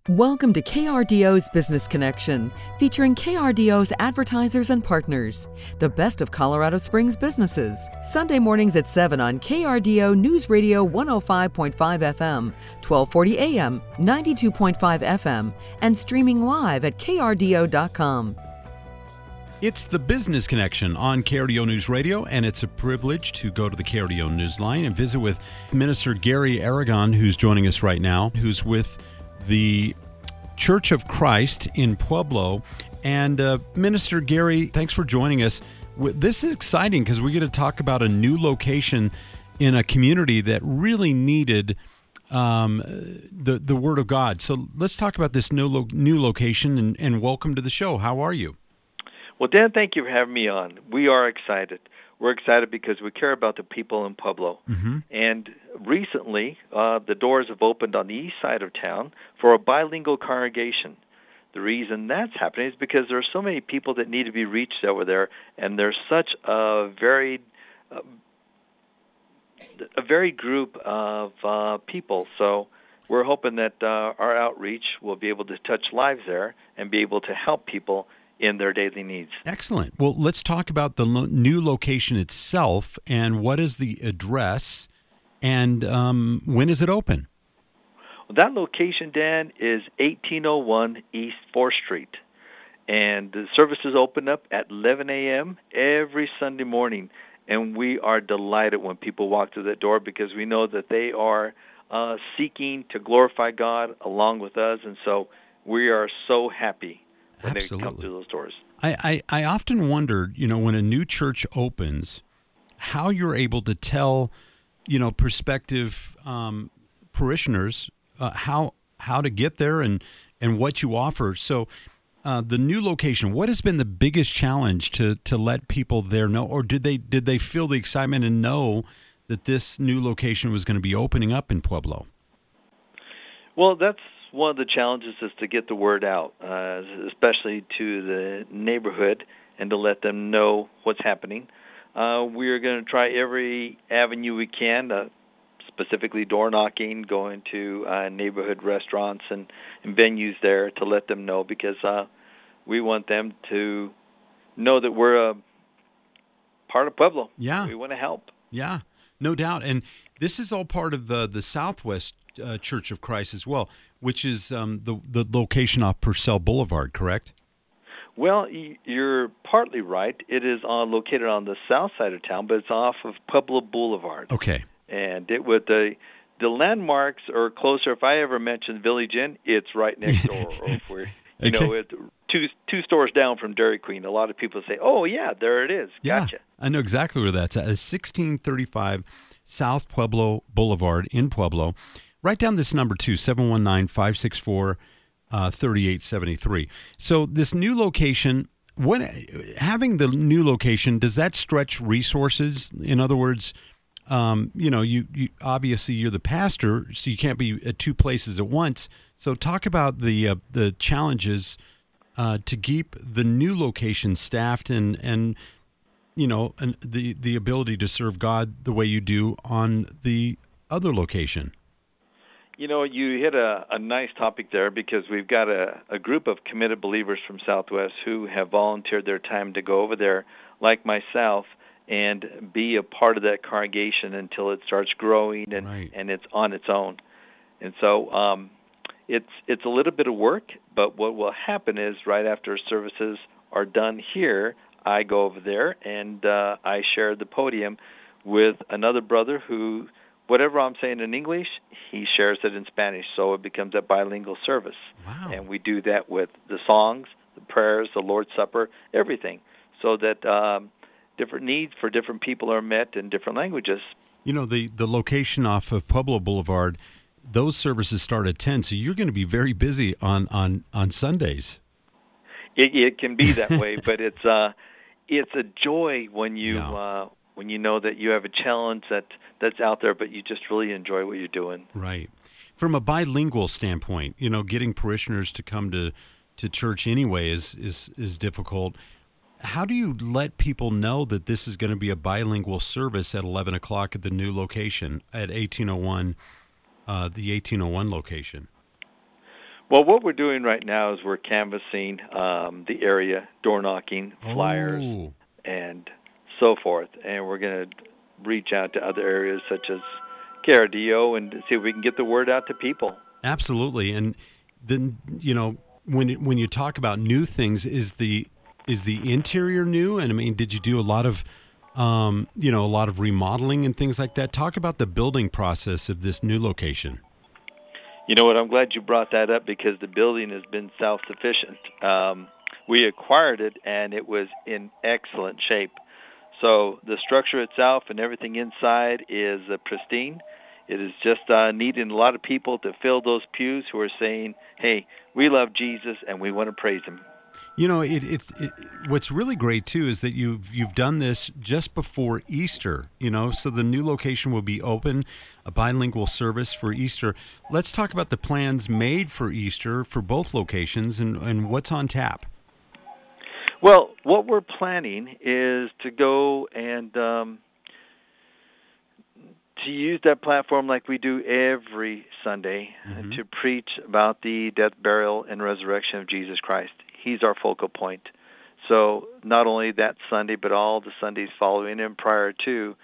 Welcome to KRDO's Business Connection, featuring KRDO's advertisers and partners. The best of Colorado Springs businesses. Sunday mornings at 7 on KRDO News Radio 105.5 FM, 1240 AM, 92.5 FM, and streaming live at krdo.com. It's the Business Connection on KRDO News Radio, and it's a privilege to go to the KRDO Newsline and visit with Minister Gary Aragon, who's joining us right now, who's with the Church of Christ in Pueblo. And Minister Gary, thanks for joining us. This is exciting because we get to talk about a new location in a community that really needed the Word of God. So let's talk about this new location, and welcome to the show. How are you? Well, Dan, thank you for having me on. We are excited. We're excited because we care about the people in Pueblo. Mm-hmm. And recently, the doors have opened on the east side of town for a bilingual congregation. The reason that's happening is because there are so many people that need to be reached over there, and there's such a varied group of people. So we're hoping that our outreach will be able to touch lives there and be able to help people in their daily needs. Excellent. Well, let's talk about the new location itself, and what is the address, and when is it open? Well, that location, Dan, is 1801 East 4th Street, and the services open up at 11 a.m. every Sunday morning, and we are delighted when people walk through that door because we know that they are seeking to glorify God along with us, and so we are so happy when Absolutely. they come through those doors. I often wondered, when a new church opens, how you're able to tell, prospective parishioners how to get there and what you offer. So the new location, what has been the biggest challenge to let people there know, or did they feel the excitement and know that this new location was going to be opening up in Pueblo? Well, that's one of the challenges, is to get the word out, especially to the neighborhood, and to let them know what's happening. We're going to try every avenue we can, specifically door knocking, going to neighborhood restaurants and venues there to let them know, because we want them to know that we're a part of Pueblo. Yeah. We want to help. Yeah, no doubt. And this is all part of the Southwest Church of Christ as well, which is the location off Purcell Boulevard, correct? Well, you're partly right. It is located on the south side of town, but it's off of Pueblo Boulevard. Okay. And it would the landmarks are closer. If I ever mention Village Inn, it's right next door. Or if we're two stores down from Dairy Queen. A lot of people say, "Oh yeah, there it is." Gotcha. Yeah, I know exactly where that's at. It's 1635 South Pueblo Boulevard in Pueblo. Write down this number too, 719-564-3873. So this new location, having the new location, does that stretch resources? In other words, you obviously you're the pastor, so you can't be at two places at once. So talk about the challenges to keep the new location staffed and the ability to serve God the way you do on the other location. You hit a nice topic there, because we've got a group of committed believers from Southwest who have volunteered their time to go over there, like myself, and be a part of that congregation until it starts growing and it's on its own. And so it's a little bit of work, but what will happen is right after services are done here, I go over there and I share the podium with another brother who, whatever I'm saying in English, he shares it in Spanish, so it becomes a bilingual service. Wow. And we do that with the songs, the prayers, the Lord's Supper, everything, so that different needs for different people are met in different languages. The location off of Pueblo Boulevard, those services start at 10, so you're going to be very busy on Sundays. It can be that way, but it's a joy when you know that you have a challenge that's out there, but you just really enjoy what you're doing. Right. From a bilingual standpoint, getting parishioners to come to church anyway is difficult. How do you let people know that this is going to be a bilingual service at 11 o'clock at the new location at 1801, the 1801 location? Well, what we're doing right now is we're canvassing the area, door knocking, flyers, and so forth. And we're going to reach out to other areas such as KRDO and see if we can get the word out to people. Absolutely. And then, when you talk about new things, is the interior new? And I mean, did you do a lot of remodeling and things like that? Talk about the building process of this new location. You know what? I'm glad you brought that up because the building has been self-sufficient. We acquired it, and it was in excellent shape. So the structure itself and everything inside is pristine. It is just needing a lot of people to fill those pews who are saying, hey, we love Jesus, and we want to praise him. What's really great too is that you've done this just before Easter, so the new location will be open, a bilingual service for Easter. Let's talk about the plans made for Easter for both locations and what's on tap. Well, what we're planning is to go and to use that platform like we do every Sunday to preach about the death, burial, and resurrection of Jesus Christ. He's our focal point. So not only that Sunday, but all the Sundays following and prior to,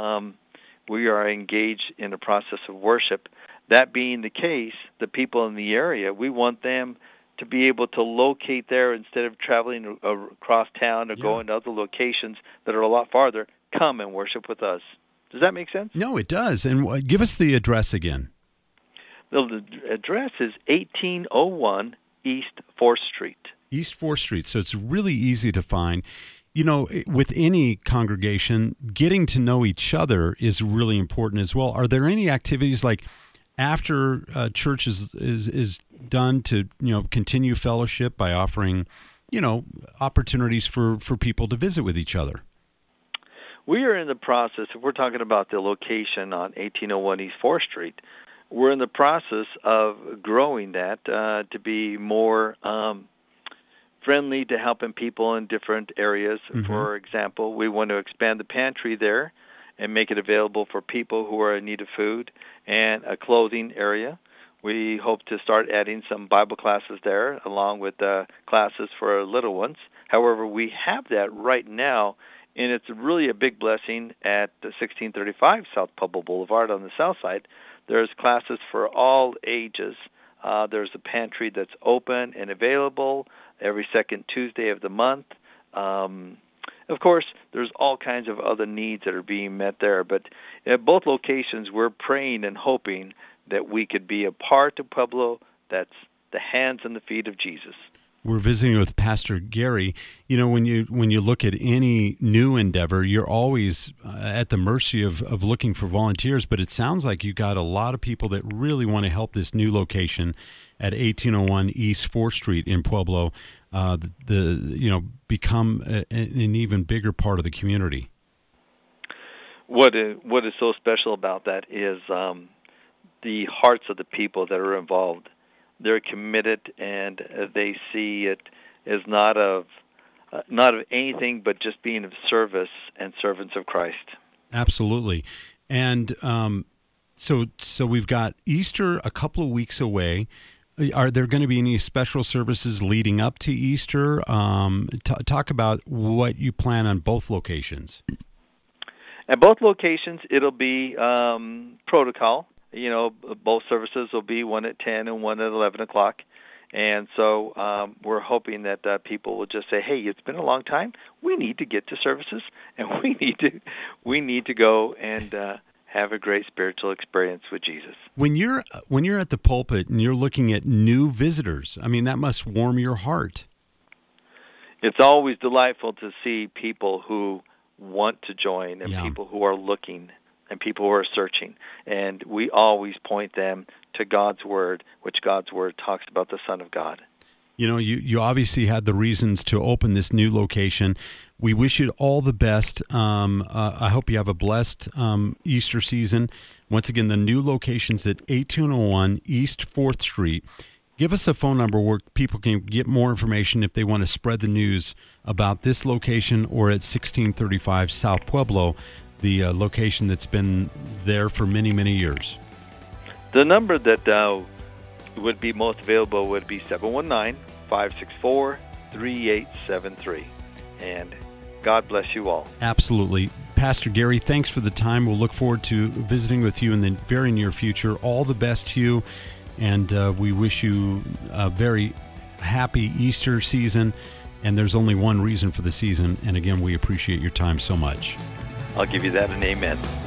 we are engaged in a process of worship. That being the case, the people in the area, we want them to be able to locate there instead of traveling across town or going to other locations that are a lot farther. Come and worship with us. Does that make sense? No, it does. And give us the address again. The address is 1801 East 4th Street. East 4th Street, so it's really easy to find. With any congregation, getting to know each other is really important as well. Are there any activities like after church is done to continue fellowship by offering opportunities for people to visit with each other? We are in the process, if we're talking about the location on 1801 East 4th Street, we're in the process of growing that to be more friendly to helping people in different areas. For example, we want to expand the pantry there and make it available for people who are in need of food and a clothing area. We hope to start adding some Bible classes there along with classes for little ones. However, we have that right now, and it's really a big blessing at 1635 South Pueblo Boulevard on the south side. There's classes for all ages. There's a pantry that's open and available every second Tuesday of the month. Of course, there's all kinds of other needs that are being met there. But at both locations, we're praying and hoping that we could be a part of Pueblo that's the hands and the feet of Jesus. We're visiting with Pastor Gary. When you look at any new endeavor, you're always at the mercy of looking for volunteers, but it sounds like you got a lot of people that really want to help this new location at 1801 East 4th Street in Pueblo become an even bigger part of the community. What is so special about that is the hearts of the people that are involved. They're committed, and they see it as not of anything but just being of service and servants of Christ. Absolutely. And so we've got Easter a couple of weeks away. Are there going to be any special services leading up to Easter? Talk about what you plan on both locations. At both locations, it'll be protocol. Both services will be one at 10 and one at 11 o'clock. And so we're hoping that people will just say, hey, it's been a long time. We need to get to services, and we need to go and have a great spiritual experience with Jesus. When you're at the pulpit and you're looking at new visitors, I mean, that must warm your heart. It's always delightful to see people who want to join and people who are looking and people who are searching. And we always point them to God's Word, which God's Word talks about the Son of God. You obviously had the reasons to open this new location. We wish you all the best. I hope you have a blessed Easter season. Once again, the new location's at 1801 East 4th Street. Give us a phone number where people can get more information if they want to spread the news about this location or at 1635 South Pueblo, the location that's been there for many, many years. The number that would be most available would be 719-564-3873. And God bless you all. Absolutely. Pastor Gary, thanks for the time. We'll look forward to visiting with you in the very near future. All the best to you, and we wish you a very happy Easter season. And there's only one reason for the season, and again, we appreciate your time so much. I'll give you that, and amen.